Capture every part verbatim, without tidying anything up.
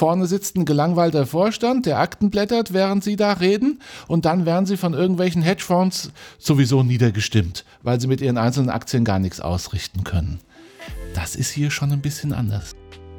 Vorne sitzt ein gelangweilter Vorstand, der Akten blättert, während sie da reden, und dann werden sie von irgendwelchen Hedgefonds sowieso niedergestimmt, weil sie mit ihren einzelnen Aktien gar nichts ausrichten können. Das ist hier schon ein bisschen anders.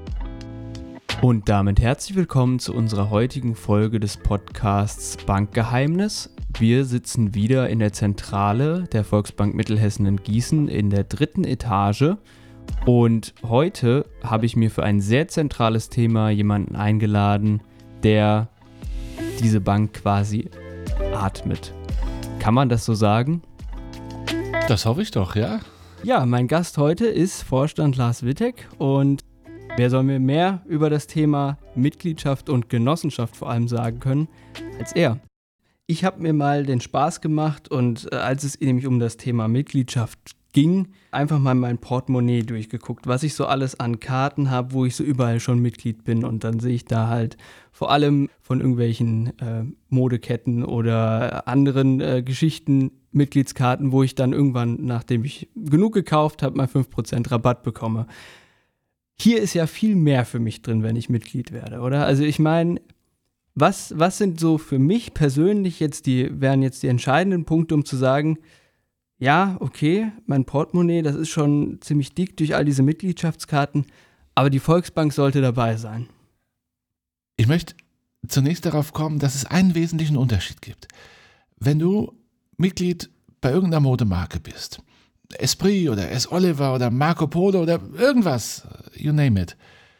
Und damit herzlich willkommen zu unserer heutigen Folge des Podcasts Bankgeheimnis. Wir sitzen wieder in der Zentrale der Volksbank Mittelhessen in Gießen in der dritten Etage. Und heute habe ich mir für ein sehr zentrales Thema jemanden eingeladen, der diese Bank quasi atmet. Kann man das so sagen? Das hoffe ich doch, ja. Ja, mein Gast heute ist Vorstand Lars Wittek, und wer soll mir mehr über das Thema Mitgliedschaft und Genossenschaft vor allem sagen können als er? Ich habe mir mal den Spaß gemacht und äh, als es nämlich um das Thema Mitgliedschaft ging, einfach mal mein Portemonnaie durchgeguckt, was ich so alles an Karten habe, wo ich so überall schon Mitglied bin, und dann sehe ich da halt vor allem von irgendwelchen äh, Modeketten oder anderen äh, Geschichten Mitgliedskarten, wo ich dann irgendwann, nachdem ich genug gekauft habe, mal fünf Prozent Rabatt bekomme. Hier ist ja viel mehr für mich drin, wenn ich Mitglied werde, oder? Also ich meine, was, was sind so für mich persönlich jetzt die, wären jetzt die entscheidenden Punkte, um zu sagen, ja, okay, mein Portemonnaie, das ist schon ziemlich dick durch all diese Mitgliedschaftskarten, aber die Volksbank sollte dabei sein. Ich möchte zunächst darauf kommen, dass es einen wesentlichen Unterschied gibt. Wenn du Mitglied bei irgendeiner Modemarke bist, Esprit oder S. Oliver oder Marco Polo oder irgendwas, you name it,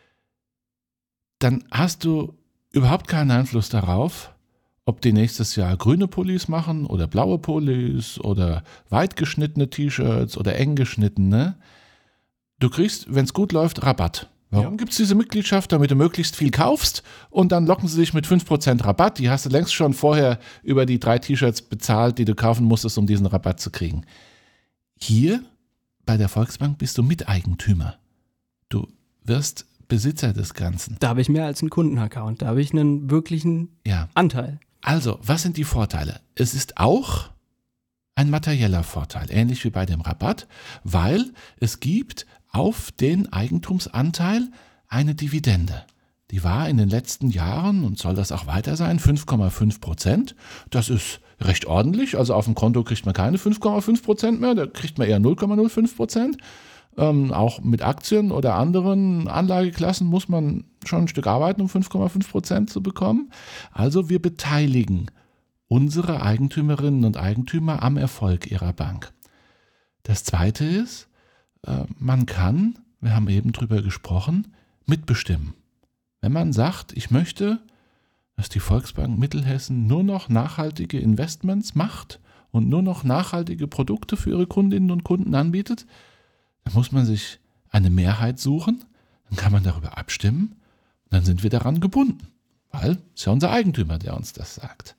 dann hast du überhaupt keinen Einfluss darauf, ob die nächstes Jahr grüne Pullis machen oder blaue Pullis oder weit geschnittene T-Shirts oder eng geschnittene. Du kriegst, wenn es gut läuft, Rabatt. Warum ja. gibt es diese Mitgliedschaft? Damit du möglichst viel kaufst, und dann locken sie dich mit fünf Prozent Rabatt. Die hast du längst schon vorher über die drei T-Shirts bezahlt, die du kaufen musstest, um diesen Rabatt zu kriegen. Hier bei der Volksbank bist du Miteigentümer. Du wirst Besitzer des Ganzen. Da habe ich mehr als einen Kundenaccount. Da habe ich einen wirklichen ja. Anteil. Also, was sind die Vorteile? Es ist auch ein materieller Vorteil, ähnlich wie bei dem Rabatt, weil es gibt auf den Eigentumsanteil eine Dividende. Die war in den letzten Jahren, und soll das auch weiter sein, fünf Komma fünf Prozent. Das ist recht ordentlich. Also auf dem Konto kriegt man keine fünf Komma fünf Prozent mehr, da kriegt man eher null Komma null fünf Prozent. Ähm, auch mit Aktien oder anderen Anlageklassen muss man schon ein Stück arbeiten, um fünf Komma fünf Prozent zu bekommen. Also wir beteiligen unsere Eigentümerinnen und Eigentümer am Erfolg ihrer Bank. Das Zweite ist, äh, man kann, wir haben eben drüber gesprochen, mitbestimmen. Wenn man sagt, ich möchte, dass die Volksbank Mittelhessen nur noch nachhaltige Investments macht und nur noch nachhaltige Produkte für ihre Kundinnen und Kunden anbietet, dann muss man sich eine Mehrheit suchen, dann kann man darüber abstimmen, und dann sind wir daran gebunden, weil es ist ja unser Eigentümer, der uns das sagt.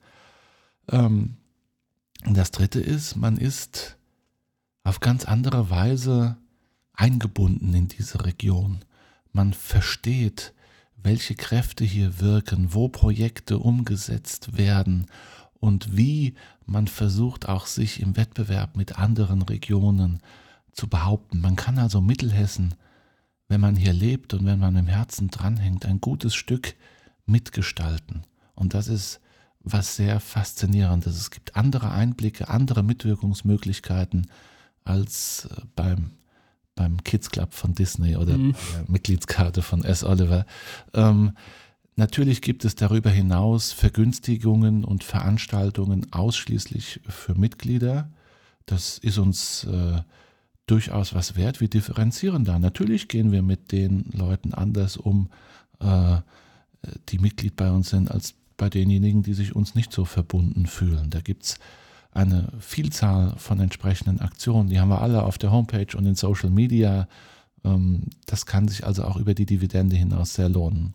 Ähm, und das Dritte ist, man ist auf ganz andere Weise eingebunden in diese Region. Man versteht, welche Kräfte hier wirken, wo Projekte umgesetzt werden und wie man versucht, auch sich im Wettbewerb mit anderen Regionen zu behaupten. Man kann also Mittelhessen, wenn man hier lebt und wenn man im Herzen dranhängt, ein gutes Stück mitgestalten. Und das ist was sehr Faszinierendes. Es gibt andere Einblicke, andere Mitwirkungsmöglichkeiten als beim, beim Kids Club von Disney oder mhm. der Mitgliedskarte von S. Oliver. Ähm, natürlich gibt es darüber hinaus Vergünstigungen und Veranstaltungen ausschließlich für Mitglieder. Das ist uns äh, durchaus was wert. Wir differenzieren da. Natürlich gehen wir mit den Leuten anders um, äh, die Mitglied bei uns sind, als bei denjenigen, die sich uns nicht so verbunden fühlen. Da gibt es eine Vielzahl von entsprechenden Aktionen. Die haben wir alle auf der Homepage und in Social Media. Ähm, das kann sich also auch über die Dividende hinaus sehr lohnen.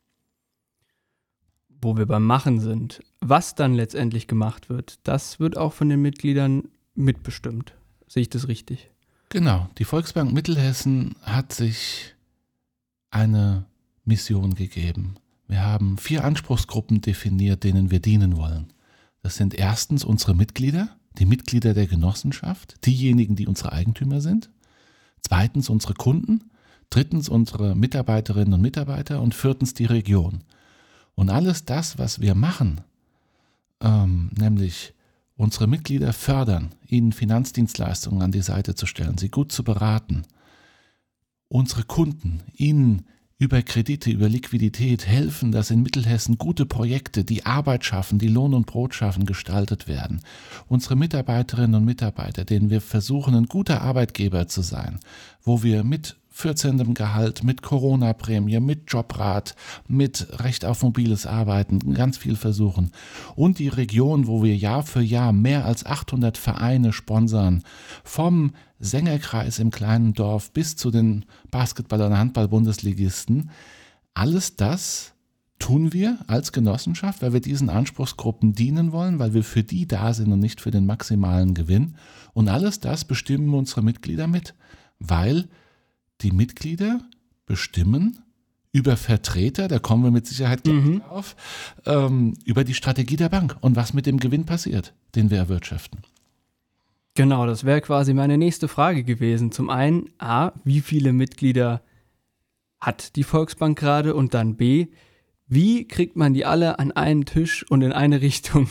Wo wir beim Machen sind, was dann letztendlich gemacht wird, das wird auch von den Mitgliedern mitbestimmt. Sehe ich das richtig? Genau. Die Volksbank Mittelhessen hat sich eine Mission gegeben. Wir haben vier Anspruchsgruppen definiert, denen wir dienen wollen. Das sind erstens unsere Mitglieder, die Mitglieder der Genossenschaft, diejenigen, die unsere Eigentümer sind. Zweitens unsere Kunden, drittens unsere Mitarbeiterinnen und Mitarbeiter und viertens die Region. Und alles das, was wir machen, ähm, nämlich unsere Mitglieder fördern, ihnen Finanzdienstleistungen an die Seite zu stellen, sie gut zu beraten, unsere Kunden, ihnen über Kredite, über Liquidität helfen, dass in Mittelhessen gute Projekte, die Arbeit schaffen, die Lohn und Brot schaffen, gestaltet werden. Unsere Mitarbeiterinnen und Mitarbeiter, denen wir versuchen, ein guter Arbeitgeber zu sein, wo wir mit vierzehnten Gehalt, mit Corona-Prämie, mit Jobrat, mit Recht auf mobiles Arbeiten, ganz viel versuchen. Und die Region, wo wir Jahr für Jahr mehr als achthundert Vereine sponsern, vom Sängerkreis im kleinen Dorf bis zu den Basketball- und Handball-Bundesligisten. Alles das tun wir als Genossenschaft, weil wir diesen Anspruchsgruppen dienen wollen, weil wir für die da sind und nicht für den maximalen Gewinn. Und alles das bestimmen unsere Mitglieder mit, weil die Mitglieder bestimmen über Vertreter, da kommen wir mit Sicherheit gleich Mhm. drauf, ähm, über die Strategie der Bank und was mit dem Gewinn passiert, den wir erwirtschaften. Genau, das wäre quasi meine nächste Frage gewesen. Zum einen, A, wie viele Mitglieder hat die Volksbank gerade? Und dann B, wie kriegt man die alle an einen Tisch und in eine Richtung?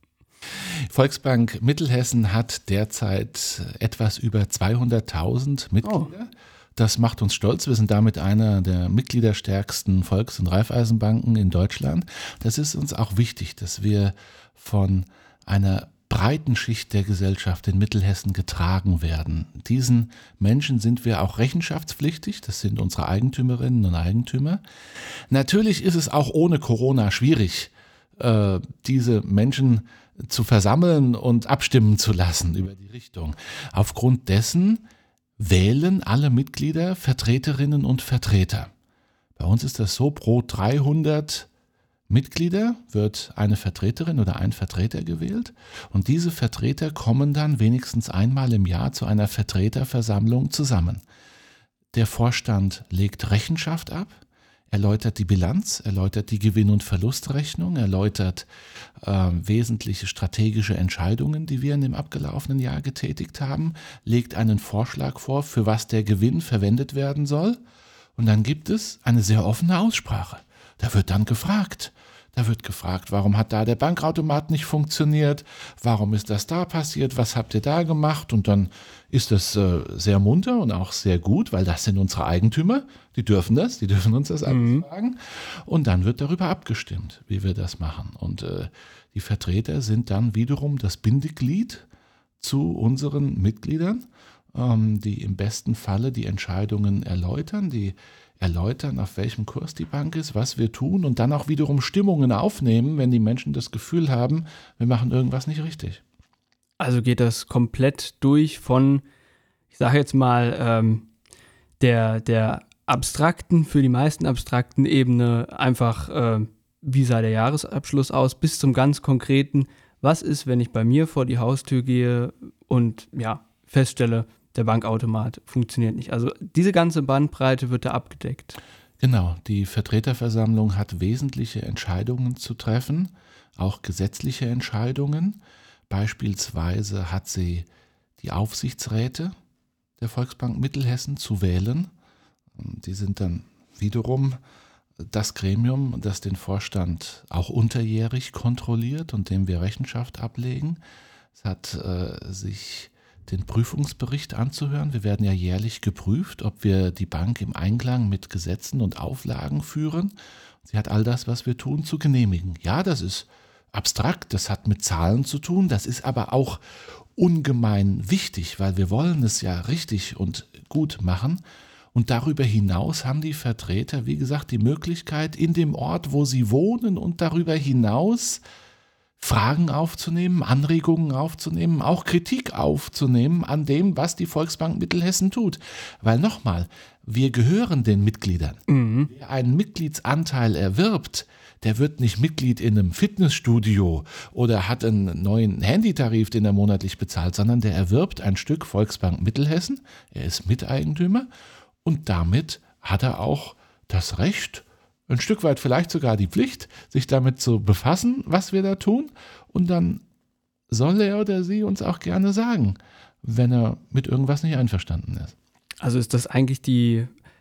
Volksbank Mittelhessen hat derzeit etwas über zweihunderttausend Mitglieder. Das macht uns stolz. Wir sind damit einer der mitgliederstärksten Volks- und Raiffeisenbanken in Deutschland. Das ist uns auch wichtig, dass wir von einer breiten Schicht der Gesellschaft in Mittelhessen getragen werden. Diesen Menschen sind wir auch rechenschaftspflichtig. Das sind unsere Eigentümerinnen und Eigentümer. Natürlich ist es auch ohne Corona schwierig, äh, diese Menschen zu versammeln und abstimmen zu lassen über die Richtung. Aufgrund dessen wählen alle Mitglieder Vertreterinnen und Vertreter. Bei uns ist das so, pro dreihundert Mitglieder wird eine Vertreterin oder ein Vertreter gewählt und diese Vertreter kommen dann wenigstens einmal im Jahr zu einer Vertreterversammlung zusammen. Der Vorstand legt Rechenschaft ab, erläutert die Bilanz, erläutert die Gewinn- und Verlustrechnung, erläutert äh, wesentliche strategische Entscheidungen, die wir in dem abgelaufenen Jahr getätigt haben, legt einen Vorschlag vor, für was der Gewinn verwendet werden soll. Und dann gibt es eine sehr offene Aussprache. Da wird dann gefragt. Da wird gefragt, warum hat da der Bankautomat nicht funktioniert? Warum ist das da passiert? Was habt ihr da gemacht? Und dann ist das äh, sehr munter und auch sehr gut, weil das sind unsere Eigentümer. Die dürfen das, die dürfen uns das alles Mhm. fragen. Und dann wird darüber abgestimmt, wie wir das machen. Und äh, die Vertreter sind dann wiederum das Bindeglied zu unseren Mitgliedern, ähm, die im besten Falle die Entscheidungen erläutern, die erläutern, auf welchem Kurs die Bank ist, was wir tun und dann auch wiederum Stimmungen aufnehmen, wenn die Menschen das Gefühl haben, wir machen irgendwas nicht richtig. Also geht das komplett durch von, ich sage jetzt mal, ähm, der, der abstrakten, für die meisten abstrakten Ebene einfach, äh, wie sah der Jahresabschluss aus, bis zum ganz konkreten, was ist, wenn ich bei mir vor die Haustür gehe und ja, feststelle, der Bankautomat funktioniert nicht. Also diese ganze Bandbreite wird da abgedeckt. Genau, die Vertreterversammlung hat wesentliche Entscheidungen zu treffen, auch gesetzliche Entscheidungen. Beispielsweise hat sie die Aufsichtsräte der Volksbank Mittelhessen zu wählen. Die sind dann wiederum das Gremium, das den Vorstand auch unterjährig kontrolliert und dem wir Rechenschaft ablegen. Es hat äh, sich den Prüfungsbericht anzuhören. Wir werden ja jährlich geprüft, ob wir die Bank im Einklang mit Gesetzen und Auflagen führen. Sie hat all das, was wir tun, zu genehmigen. Ja, das ist abstrakt, das hat mit Zahlen zu tun, das ist aber auch ungemein wichtig, weil wir wollen es ja richtig und gut machen. Und darüber hinaus haben die Vertreter, wie gesagt, die Möglichkeit, in dem Ort, wo sie wohnen und darüber hinaus Fragen aufzunehmen, Anregungen aufzunehmen, auch Kritik aufzunehmen an dem, was die Volksbank Mittelhessen tut. Weil nochmal, wir gehören den Mitgliedern. Mhm. Wer einen Mitgliedsanteil erwirbt, der wird nicht Mitglied in einem Fitnessstudio oder hat einen neuen Handytarif, den er monatlich bezahlt, sondern der erwirbt ein Stück Volksbank Mittelhessen, er ist Miteigentümer und damit hat er auch das Recht, ein Stück weit vielleicht sogar die Pflicht, sich damit zu befassen, was wir da tun. Und dann soll er oder sie uns auch gerne sagen, wenn er mit irgendwas nicht einverstanden ist. Also ist das eigentlich die,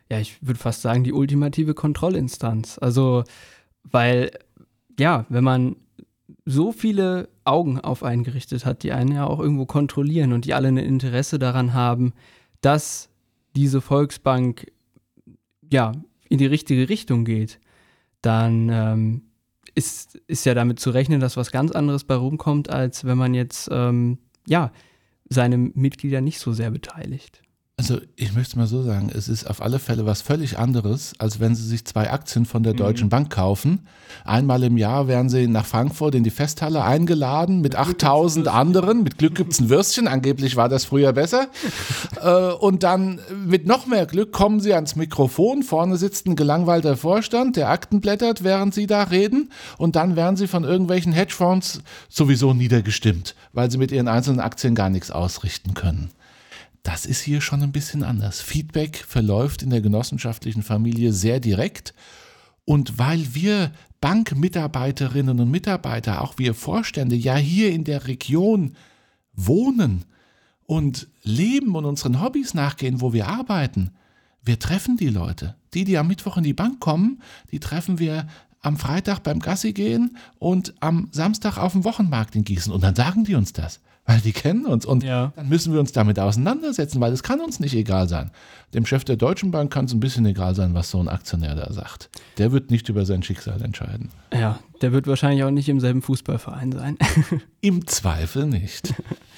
ja, ich würde fast sagen, die ultimative Kontrollinstanz. Also, weil, ja, wenn man so viele Augen auf einen gerichtet hat, die einen ja auch irgendwo kontrollieren und die alle ein Interesse daran haben, dass diese Volksbank ja in die richtige Richtung geht, dann ähm, ist, ist ja damit zu rechnen, dass was ganz anderes bei rumkommt, als wenn man jetzt ähm, ja seine Mitglieder nicht so sehr beteiligt. Also ich möchte mal so sagen, es ist auf alle Fälle was völlig anderes, als wenn Sie sich zwei Aktien von der Deutschen mhm. Bank kaufen. Einmal im Jahr werden Sie nach Frankfurt in die Festhalle eingeladen mit achttausend anderen. Mit Glück gibt es ein Würstchen, angeblich war das früher besser. äh, und dann mit noch mehr Glück kommen Sie ans Mikrofon. Vorne sitzt ein gelangweilter Vorstand, der Akten blättert, während Sie da reden. Und dann werden Sie von irgendwelchen Hedgefonds sowieso niedergestimmt, weil Sie mit Ihren einzelnen Aktien gar nichts ausrichten können. Das ist hier schon ein bisschen anders. Feedback verläuft in der genossenschaftlichen Familie sehr direkt. Und weil wir Bankmitarbeiterinnen und Mitarbeiter, auch wir Vorstände, ja hier in der Region wohnen und leben und unseren Hobbys nachgehen, wo wir arbeiten, wir treffen die Leute. Die, die am Mittwoch in die Bank kommen, die treffen wir am Freitag beim Gassi gehen und am Samstag auf dem Wochenmarkt in Gießen. Und dann sagen die uns das. Weil die kennen uns und ja. Dann müssen wir uns damit auseinandersetzen, weil es kann uns nicht egal sein. Dem Chef der Deutschen Bank kann es ein bisschen egal sein, was so ein Aktionär da sagt. Der wird nicht über sein Schicksal entscheiden. Ja, der wird wahrscheinlich auch nicht im selben Fußballverein sein. Im Zweifel nicht.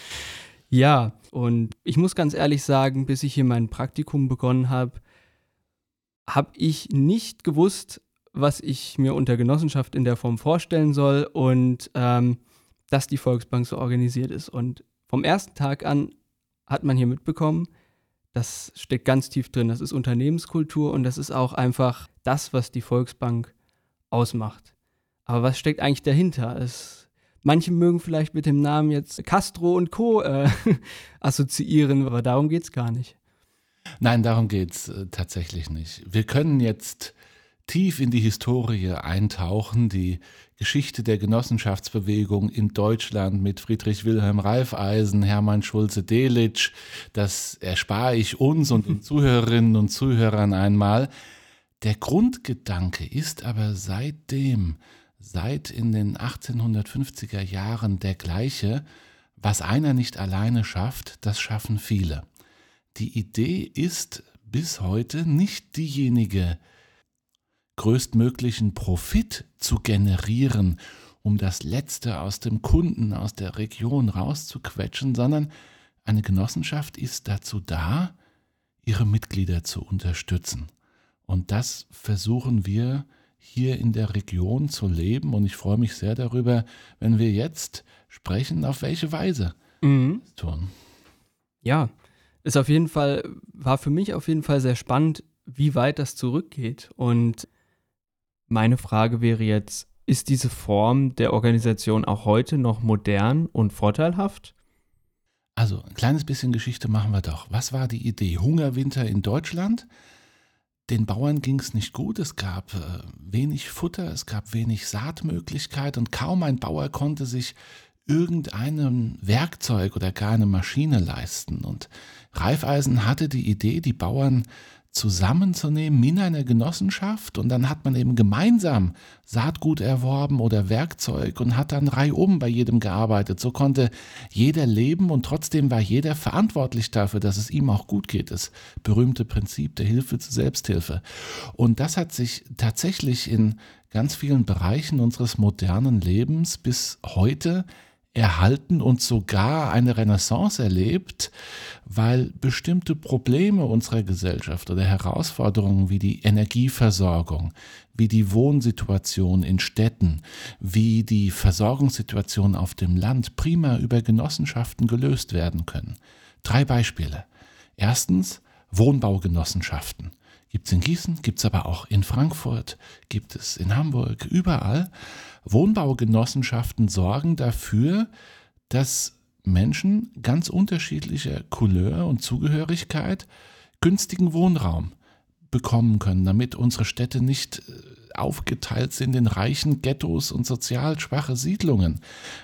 Ja, und ich muss ganz ehrlich sagen, bis ich hier mein Praktikum begonnen habe, habe ich nicht gewusst, was ich mir unter Genossenschaft in der Form vorstellen soll und ähm, dass die Volksbank so organisiert ist. Und vom ersten Tag an hat man hier mitbekommen, das steckt ganz tief drin. Das ist Unternehmenskultur und das ist auch einfach das, was die Volksbank ausmacht. Aber was steckt eigentlich dahinter? Es, manche mögen vielleicht mit dem Namen jetzt Castro und Co. Äh, assoziieren, aber darum geht es gar nicht. Nein, darum geht es äh, tatsächlich nicht. Wir können jetzt tief in die Historie eintauchen, die Geschichte der Genossenschaftsbewegung in Deutschland mit Friedrich Wilhelm Raiffeisen, Hermann Schulze-Delitzsch. Das erspare ich uns und den Zuhörerinnen und Zuhörern einmal. Der Grundgedanke ist aber seitdem, seit in den achtzehnhundertfünfziger Jahren der gleiche: Was einer nicht alleine schafft, das schaffen viele. Die Idee ist bis heute nicht diejenige, größtmöglichen Profit zu generieren, um das Letzte aus dem Kunden, aus der Region rauszuquetschen, sondern eine Genossenschaft ist dazu da, ihre Mitglieder zu unterstützen. Und das versuchen wir hier in der Region zu leben. Und ich freue mich sehr darüber, wenn wir jetzt sprechen, auf welche Weise mhm. das tun. Ja, ist auf jeden Fall, war für mich auf jeden Fall sehr spannend, wie weit das zurückgeht. Und meine Frage wäre jetzt, ist diese Form der Organisation auch heute noch modern und vorteilhaft? Also ein kleines bisschen Geschichte machen wir doch. Was war die Idee? Hungerwinter in Deutschland? Den Bauern ging es nicht gut, es gab äh, wenig Futter, es gab wenig Saatmöglichkeit und kaum ein Bauer konnte sich irgendein Werkzeug oder gar eine Maschine leisten. Und Raiffeisen hatte die Idee, die Bauern zusammenzunehmen in einer Genossenschaft, und dann hat man eben gemeinsam Saatgut erworben oder Werkzeug und hat dann reihum bei jedem gearbeitet. So konnte jeder leben und trotzdem war jeder verantwortlich dafür, dass es ihm auch gut geht. Das berühmte Prinzip der Hilfe zur Selbsthilfe. Und das hat sich tatsächlich in ganz vielen Bereichen unseres modernen Lebens bis heute erhalten und sogar eine Renaissance erlebt, weil bestimmte Probleme unserer Gesellschaft oder Herausforderungen wie die Energieversorgung, wie die Wohnsituation in Städten, wie die Versorgungssituation auf dem Land prima über Genossenschaften gelöst werden können. Drei Beispiele. Erstens Wohnbaugenossenschaften. Gibt es in Gießen, gibt es aber auch in Frankfurt, gibt es in Hamburg, überall. Wohnbaugenossenschaften sorgen dafür, dass Menschen ganz unterschiedlicher Couleur und Zugehörigkeit günstigen Wohnraum bekommen können, damit unsere Städte nicht aufgeteilt sind in reichen Ghettos und sozial schwache Siedlungen.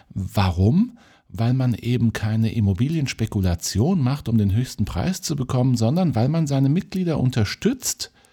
Warum? Weil man eben keine Immobilienspekulation macht, um den höchsten Preis zu bekommen, sondern weil man seine Mitglieder unterstützt,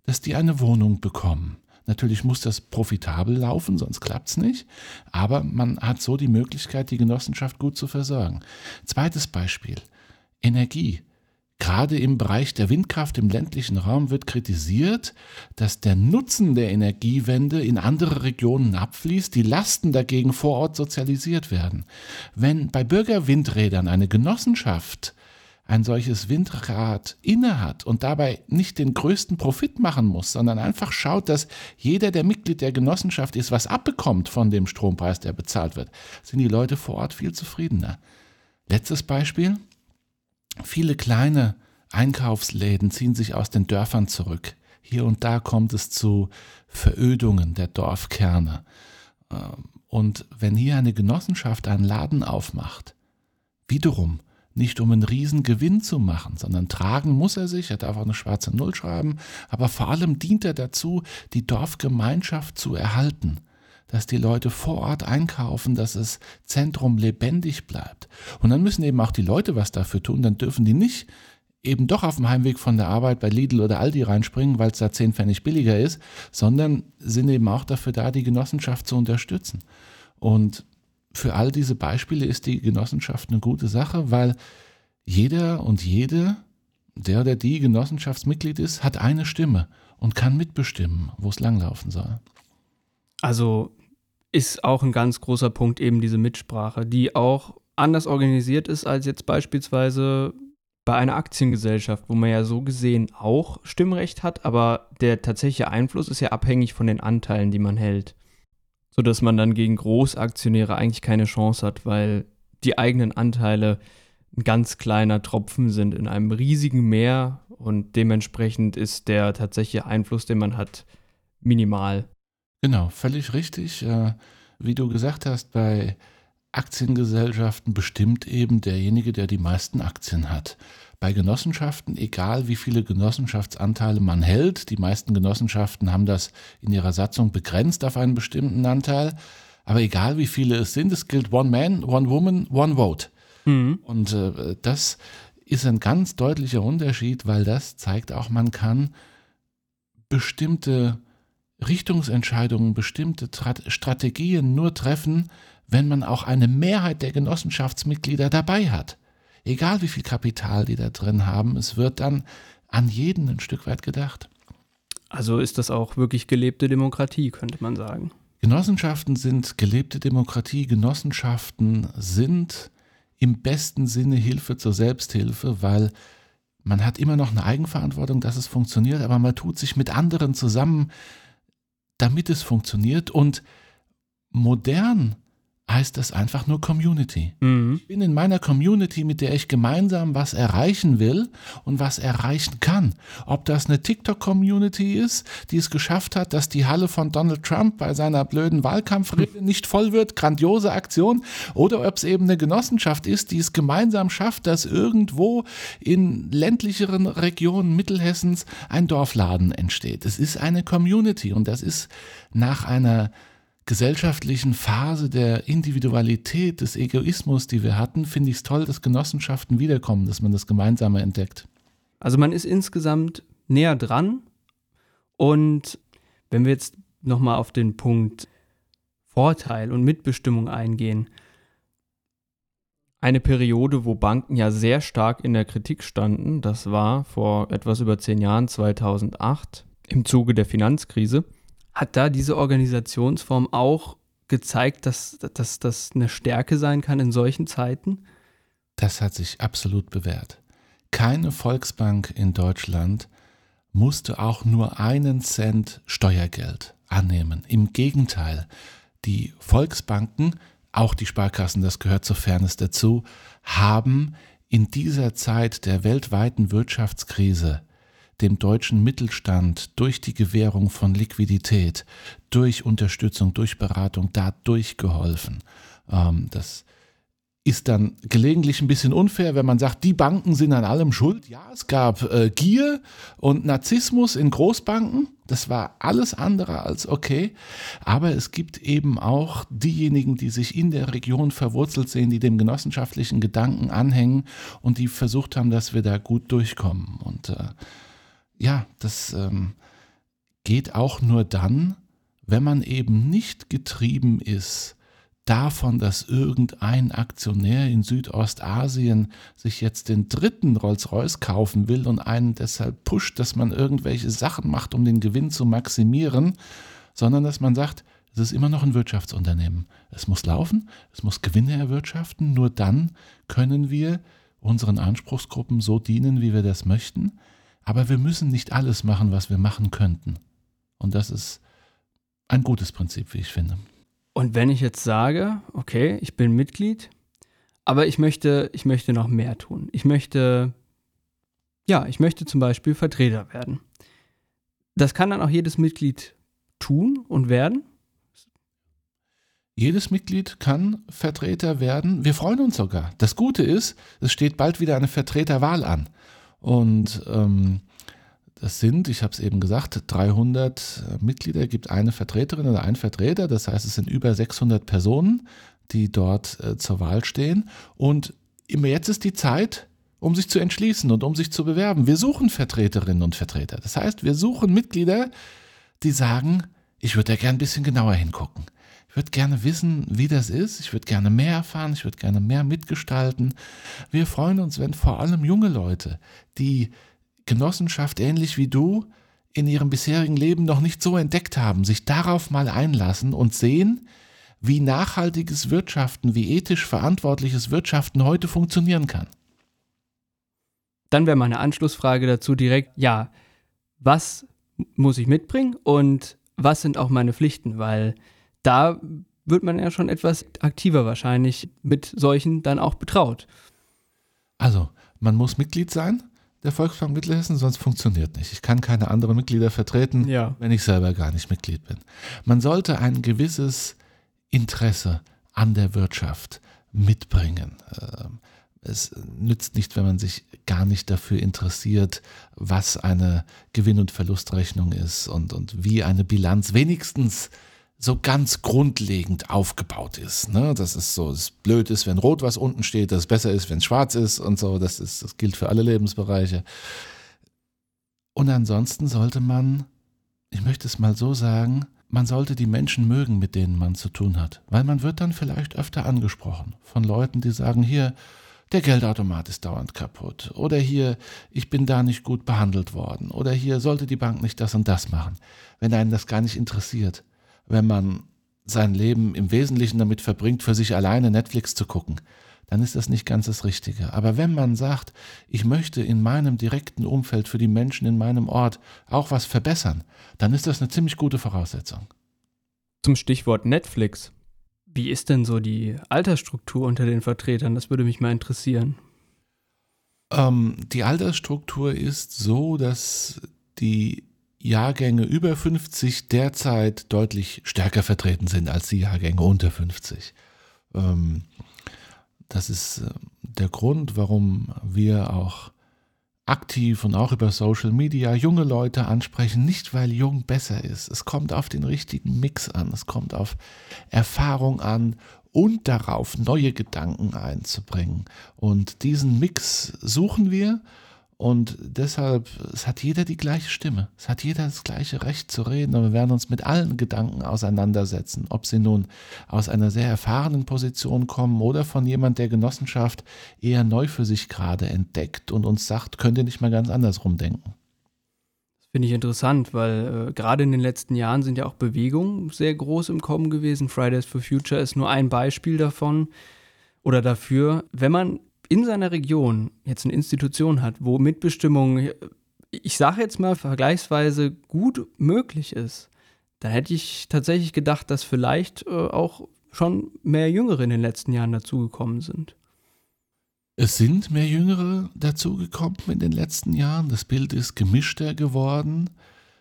dass die eine Wohnung bekommen. Natürlich muss das profitabel laufen, sonst klappt es nicht. Aber man hat so die Möglichkeit, die Genossenschaft gut zu versorgen. Zweites Beispiel, Energie. Gerade im Bereich der Windkraft im ländlichen Raum wird kritisiert, dass der Nutzen der Energiewende in andere Regionen abfließt, die Lasten dagegen vor Ort sozialisiert werden. Wenn bei Bürgerwindrädern eine Genossenschaft ein solches Windrad innehat und dabei nicht den größten Profit machen muss, sondern einfach schaut, dass jeder, der Mitglied der Genossenschaft ist, was abbekommt von dem Strompreis, der bezahlt wird, sind die Leute vor Ort viel zufriedener. Letztes Beispiel. Viele kleine Einkaufsläden ziehen sich aus den Dörfern zurück. Hier und da kommt es zu Verödungen der Dorfkerne. Und wenn hier eine Genossenschaft einen Laden aufmacht, wiederum nicht um einen riesen Gewinn zu machen, sondern tragen muss er sich, er darf auch eine schwarze Null schreiben, aber vor allem dient er dazu, die Dorfgemeinschaft zu erhalten, dass die Leute vor Ort einkaufen, dass das Zentrum lebendig bleibt. Und dann müssen eben auch die Leute was dafür tun, dann dürfen die nicht eben doch auf dem Heimweg von der Arbeit bei Lidl oder Aldi reinspringen, weil es da zehn Pfennig billiger ist, sondern sind eben auch dafür da, die Genossenschaft zu unterstützen. Und für all diese Beispiele ist die Genossenschaft eine gute Sache, weil jeder und jede, der oder die Genossenschaftsmitglied ist, hat eine Stimme und kann mitbestimmen, wo es langlaufen soll. Also ist auch ein ganz großer Punkt eben diese Mitsprache, die auch anders organisiert ist als jetzt beispielsweise bei einer Aktiengesellschaft, wo man ja so gesehen auch Stimmrecht hat, aber der tatsächliche Einfluss ist ja abhängig von den Anteilen, die man hält. Sodass man dann gegen Großaktionäre eigentlich keine Chance hat, weil die eigenen Anteile ein ganz kleiner Tropfen sind in einem riesigen Meer und dementsprechend ist der tatsächliche Einfluss, den man hat, minimal. Genau, völlig richtig. Wie du gesagt hast, bei Aktiengesellschaften bestimmt eben derjenige, der die meisten Aktien hat. Bei Genossenschaften, egal wie viele Genossenschaftsanteile man hält, die meisten Genossenschaften haben das in ihrer Satzung begrenzt auf einen bestimmten Anteil, aber egal wie viele es sind, es gilt One Man, One Woman, One Vote. Mhm. Und äh, das ist ein ganz deutlicher Unterschied, weil das zeigt auch, man kann bestimmte Richtungsentscheidungen, bestimmte Tra- Strategien nur treffen, wenn man auch eine Mehrheit der Genossenschaftsmitglieder dabei hat. Egal wie viel Kapital die da drin haben, es wird dann an jeden ein Stück weit gedacht. Also ist das auch wirklich gelebte Demokratie, könnte man sagen. Genossenschaften sind gelebte Demokratie. Genossenschaften sind im besten Sinne Hilfe zur Selbsthilfe, weil man hat immer noch eine Eigenverantwortung, dass es funktioniert, aber man tut sich mit anderen zusammen, damit es funktioniert. Und modern heißt das einfach nur Community. Mhm. Ich bin in meiner Community, mit der ich gemeinsam was erreichen will und was erreichen kann. Ob das eine TikTok-Community ist, die es geschafft hat, dass die Halle von Donald Trump bei seiner blöden Wahlkampfrede nicht voll wird, grandiose Aktion, oder ob es eben eine Genossenschaft ist, die es gemeinsam schafft, dass irgendwo in ländlicheren Regionen Mittelhessens ein Dorfladen entsteht. Es ist eine Community und das ist nach einer gesellschaftlichen Phase der Individualität, des Egoismus, die wir hatten, finde ich es toll, dass Genossenschaften wiederkommen, dass man das Gemeinsame entdeckt. Also man ist insgesamt näher dran und wenn wir jetzt nochmal auf den Punkt Vorteil und Mitbestimmung eingehen, eine Periode, wo Banken ja sehr stark in der Kritik standen, das war vor etwas über zehn Jahren, zweitausendacht, im Zuge der Finanzkrise. Hat da diese Organisationsform auch gezeigt, dass das eine Stärke sein kann in solchen Zeiten? Das hat sich absolut bewährt. Keine Volksbank in Deutschland musste auch nur einen Cent Steuergeld annehmen. Im Gegenteil, die Volksbanken, auch die Sparkassen, das gehört zur Fairness dazu, haben in dieser Zeit der weltweiten Wirtschaftskrise dem deutschen Mittelstand durch die Gewährung von Liquidität, durch Unterstützung, durch Beratung dadurch geholfen. Ähm, das ist dann gelegentlich ein bisschen unfair, wenn man sagt, die Banken sind an allem schuld. Ja, es gab äh, Gier und Narzissmus in Großbanken. Das war alles andere als okay. Aber es gibt eben auch diejenigen, die sich in der Region verwurzelt sehen, die dem genossenschaftlichen Gedanken anhängen und die versucht haben, dass wir da gut durchkommen. Und äh, Ja, das ähm, geht auch nur dann, wenn man eben nicht getrieben ist davon, dass irgendein Aktionär in Südostasien sich jetzt den dritten Rolls-Royce kaufen will und einen deshalb pusht, dass man irgendwelche Sachen macht, um den Gewinn zu maximieren, sondern dass man sagt, es ist immer noch ein Wirtschaftsunternehmen. Es muss laufen, es muss Gewinne erwirtschaften, nur dann können wir unseren Anspruchsgruppen so dienen, wie wir das möchten, aber wir müssen nicht alles machen, was wir machen könnten. Und das ist ein gutes Prinzip, wie ich finde. Und wenn ich jetzt sage, okay, ich bin Mitglied, aber ich möchte, ich möchte noch mehr tun. Ich möchte, ja, ich möchte zum Beispiel Vertreter werden. Das kann dann auch jedes Mitglied tun und werden? Jedes Mitglied kann Vertreter werden. Wir freuen uns sogar. Das Gute ist, es steht bald wieder eine Vertreterwahl an. Und ähm, das sind, ich habe es eben gesagt, dreihundert Mitglieder, gibt eine Vertreterin oder ein Vertreter. Das heißt, es sind über sechshundert Personen, die dort äh, zur Wahl stehen. Und immer jetzt ist die Zeit, um sich zu entschließen und um sich zu bewerben. Wir suchen Vertreterinnen und Vertreter. Das heißt, wir suchen Mitglieder, die sagen, ich würde da gerne ein bisschen genauer hingucken. Ich würde gerne wissen, wie das ist. Ich würde gerne mehr erfahren. Ich würde gerne mehr mitgestalten. Wir freuen uns, wenn vor allem junge Leute, die Genossenschaft ähnlich wie du in ihrem bisherigen Leben noch nicht so entdeckt haben, sich darauf mal einlassen und sehen, wie nachhaltiges Wirtschaften, wie ethisch verantwortliches Wirtschaften heute funktionieren kann. Dann wäre meine Anschlussfrage dazu direkt, ja, was muss ich mitbringen und was sind auch meine Pflichten? Weil da wird man ja schon etwas aktiver wahrscheinlich mit solchen dann auch betraut. Also, man muss Mitglied sein der Volksbank Mittelhessen, sonst funktioniert nicht. Ich kann keine anderen Mitglieder vertreten, ja. wenn ich selber gar nicht Mitglied bin. Man sollte ein gewisses Interesse an der Wirtschaft mitbringen. Es nützt nicht, wenn man sich gar nicht dafür interessiert, was eine Gewinn- und Verlustrechnung ist und, und wie eine Bilanz wenigstens so ganz grundlegend aufgebaut ist. Ne? Das ist so, es blöd ist, wenn rot was unten steht, dass es besser ist, wenn es schwarz ist und so. Das ist, das gilt für alle Lebensbereiche. Und ansonsten sollte man, ich möchte es mal so sagen, man sollte die Menschen mögen, mit denen man zu tun hat. Weil man wird dann vielleicht öfter angesprochen von Leuten, die sagen, hier, der Geldautomat ist dauernd kaputt. Oder hier, ich bin da nicht gut behandelt worden. Oder hier, sollte die Bank nicht das und das machen. Wenn einen das gar nicht interessiert. Wenn man sein Leben im Wesentlichen damit verbringt, für sich alleine Netflix zu gucken, dann ist das nicht ganz das Richtige. Aber wenn man sagt, ich möchte in meinem direkten Umfeld für die Menschen in meinem Ort auch was verbessern, dann ist das eine ziemlich gute Voraussetzung. Zum Stichwort Netflix. Wie ist denn so die Altersstruktur unter den Vertretern? Das würde mich mal interessieren. Ähm, die Altersstruktur ist so, dass die Jahrgänge über fünfzig derzeit deutlich stärker vertreten sind als die Jahrgänge unter fünfzig. Ähm, das ist der Grund, warum wir auch aktiv und auch über Social Media junge Leute ansprechen, nicht weil jung besser ist. Es kommt auf den richtigen Mix an, es kommt auf Erfahrung an und darauf, neue Gedanken einzubringen. Und diesen Mix suchen wir. Und deshalb, es hat jeder die gleiche Stimme, es hat jeder das gleiche Recht zu reden und wir werden uns mit allen Gedanken auseinandersetzen, ob sie nun aus einer sehr erfahrenen Position kommen oder von jemand, der Genossenschaft eher neu für sich gerade entdeckt und uns sagt, könnt ihr nicht mal ganz andersrum denken. Das finde ich interessant, weil äh, gerade in den letzten Jahren sind ja auch Bewegungen sehr groß im Kommen gewesen. Fridays for Future ist nur ein Beispiel davon oder dafür, wenn man in seiner Region jetzt eine Institution hat, wo Mitbestimmung, ich sage jetzt mal, vergleichsweise gut möglich ist, da hätte ich tatsächlich gedacht, dass vielleicht äh, auch schon mehr Jüngere in den letzten Jahren dazugekommen sind. Es sind mehr Jüngere dazugekommen in den letzten Jahren. Das Bild ist gemischter geworden.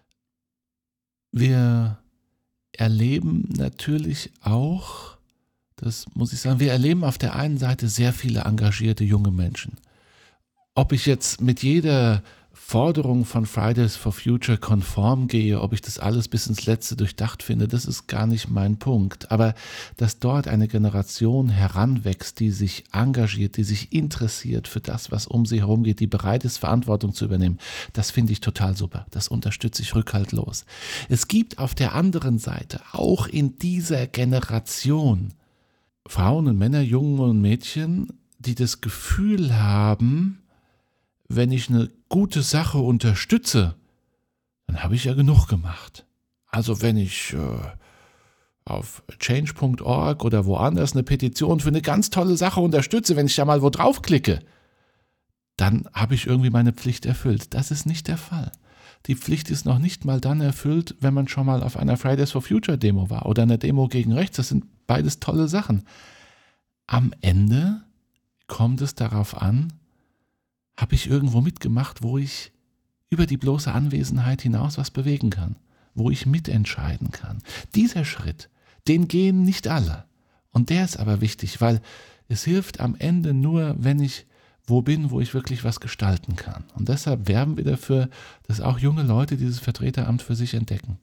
Wir erleben natürlich auch, das muss ich sagen, wir erleben auf der einen Seite sehr viele engagierte junge Menschen. Ob ich jetzt mit jeder Forderung von Fridays for Future konform gehe, ob ich das alles bis ins Letzte durchdacht finde, das ist gar nicht mein Punkt. Aber dass dort eine Generation heranwächst, die sich engagiert, die sich interessiert für das, was um sie herum geht, die bereit ist, Verantwortung zu übernehmen, das finde ich total super. Das unterstütze ich rückhaltlos. Es gibt auf der anderen Seite auch in dieser Generation Frauen und Männer, Jungen und Mädchen, die das Gefühl haben, wenn ich eine gute Sache unterstütze, dann habe ich ja genug gemacht. Also wenn ich äh, auf change punkt org oder woanders eine Petition für eine ganz tolle Sache unterstütze, wenn ich da mal wo draufklicke, dann habe ich irgendwie meine Pflicht erfüllt. Das ist nicht der Fall. Die Pflicht ist noch nicht mal dann erfüllt, wenn man schon mal auf einer Fridays for Future Demo war oder einer Demo gegen rechts. Das sind beides tolle Sachen. Am Ende kommt es darauf an, habe ich irgendwo mitgemacht, wo ich über die bloße Anwesenheit hinaus was bewegen kann, wo ich mitentscheiden kann. Dieser Schritt, den gehen nicht alle. Und der ist aber wichtig, weil es hilft am Ende nur, wenn ich wo bin, wo ich wirklich was gestalten kann. Und deshalb werben wir dafür, dass auch junge Leute dieses Vertreteramt für sich entdecken.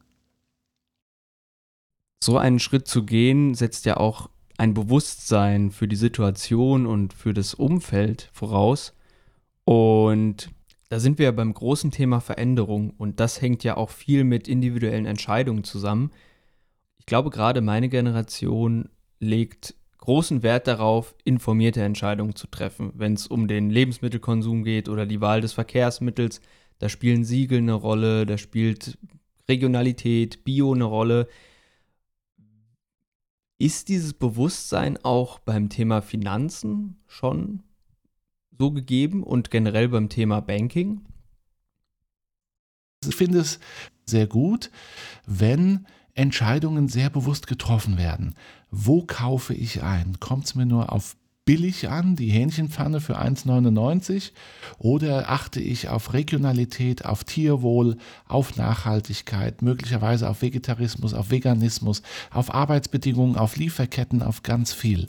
So einen Schritt zu gehen, setzt ja auch ein Bewusstsein für die Situation und für das Umfeld voraus. Und da sind wir ja beim großen Thema Veränderung und das hängt ja auch viel mit individuellen Entscheidungen zusammen. Ich glaube, gerade meine Generation legt großen Wert darauf, informierte Entscheidungen zu treffen, wenn es um den Lebensmittelkonsum geht oder die Wahl des Verkehrsmittels. Da spielen Siegel eine Rolle, da spielt Regionalität, Bio eine Rolle. Ist dieses Bewusstsein auch beim Thema Finanzen schon so gegeben und generell beim Thema Banking? Ich finde es sehr gut, wenn Entscheidungen sehr bewusst getroffen werden. Wo kaufe ich ein? Kommt es mir nur auf billig an, die Hähnchenpfanne für eins neunundneunzig, oder achte ich auf Regionalität, auf Tierwohl, auf Nachhaltigkeit, möglicherweise auf Vegetarismus, auf Veganismus, auf Arbeitsbedingungen, auf Lieferketten, auf ganz viel?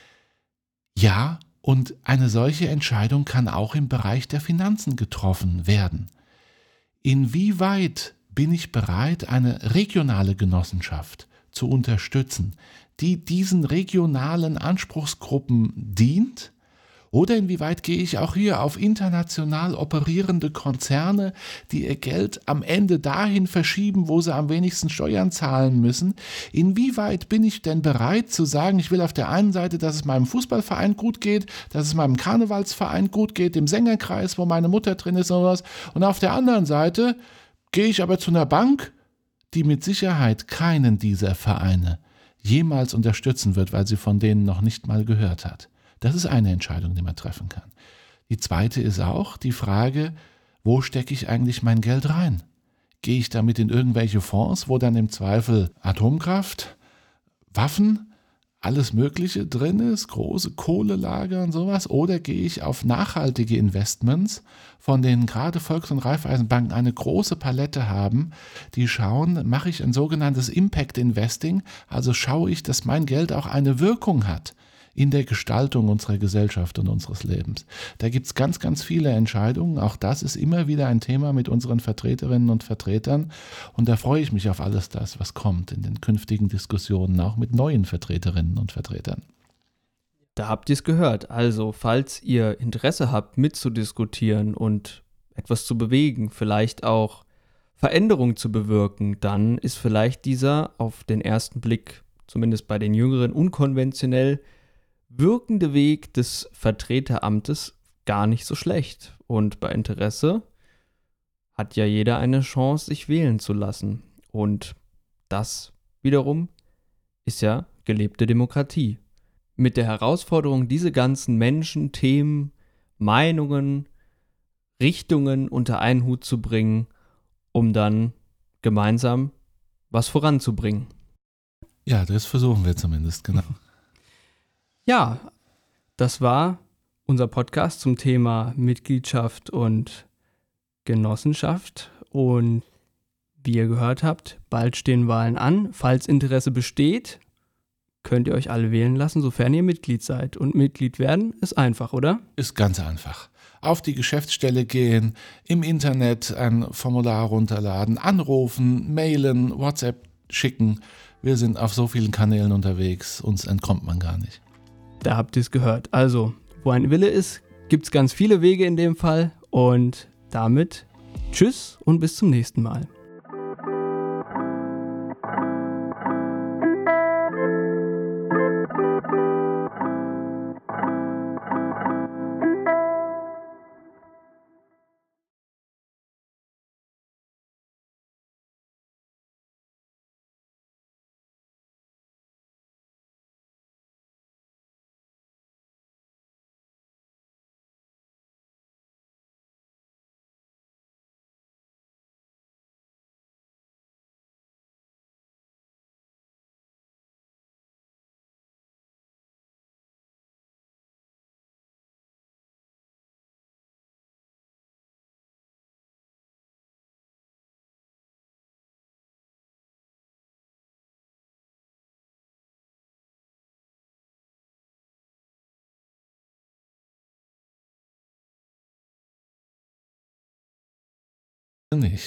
Ja, und eine solche Entscheidung kann auch im Bereich der Finanzen getroffen werden. Inwieweit bin ich bereit, eine regionale Genossenschaft zu unterstützen, die diesen regionalen Anspruchsgruppen dient? Oder inwieweit gehe ich auch hier auf international operierende Konzerne, die ihr Geld am Ende dahin verschieben, wo sie am wenigsten Steuern zahlen müssen? Inwieweit bin ich denn bereit zu sagen, ich will auf der einen Seite, dass es meinem Fußballverein gut geht, dass es meinem Karnevalsverein gut geht, dem Sängerkreis, wo meine Mutter drin ist und sowas, und auf der anderen Seite gehe ich aber zu einer Bank, die mit Sicherheit keinen dieser Vereine jemals unterstützen wird, weil sie von denen noch nicht mal gehört hat. Das ist eine Entscheidung, die man treffen kann. Die zweite ist auch die Frage, wo stecke ich eigentlich mein Geld rein? Gehe ich damit in irgendwelche Fonds, wo dann im Zweifel Atomkraft, Waffen, alles Mögliche drin ist, große Kohlelager und sowas, oder gehe ich auf nachhaltige Investments, von denen gerade Volks- und Raiffeisenbanken eine große Palette haben, die schauen, mache ich ein sogenanntes Impact Investing, also schaue ich, dass mein Geld auch eine Wirkung hat in der Gestaltung unserer Gesellschaft und unseres Lebens. Da gibt es ganz, ganz viele Entscheidungen. Auch das ist immer wieder ein Thema mit unseren Vertreterinnen und Vertretern. Und da freue ich mich auf alles das, was kommt in den künftigen Diskussionen, auch mit neuen Vertreterinnen und Vertretern. Da habt ihr es gehört. Also, falls ihr Interesse habt, mitzudiskutieren und etwas zu bewegen, vielleicht auch Veränderungen zu bewirken, dann ist vielleicht dieser auf den ersten Blick, zumindest bei den Jüngeren, unkonventionell wirkende Weg des Vertreteramtes gar nicht so schlecht. Und bei Interesse hat ja jeder eine Chance, sich wählen zu lassen. Und das wiederum ist ja gelebte Demokratie. Mit der Herausforderung, diese ganzen Menschen, Themen, Meinungen, Richtungen unter einen Hut zu bringen, um dann gemeinsam was voranzubringen. Ja, das versuchen wir zumindest, genau. Ja, das war unser Podcast zum Thema Mitgliedschaft und Genossenschaft. Und wie ihr gehört habt, bald stehen Wahlen an. Falls Interesse besteht, könnt ihr euch alle wählen lassen, sofern ihr Mitglied seid. Und Mitglied werden ist einfach, oder? Ist ganz einfach. auf die Geschäftsstelle gehen, im Internet ein Formular runterladen, anrufen, mailen, WhatsApp schicken. Wir sind auf so vielen Kanälen unterwegs, uns entkommt man gar nicht. Da habt ihr es gehört. Also, wo ein Wille ist, gibt es ganz viele Wege in dem Fall. Und damit tschüss und bis zum nächsten Mal. Nicht.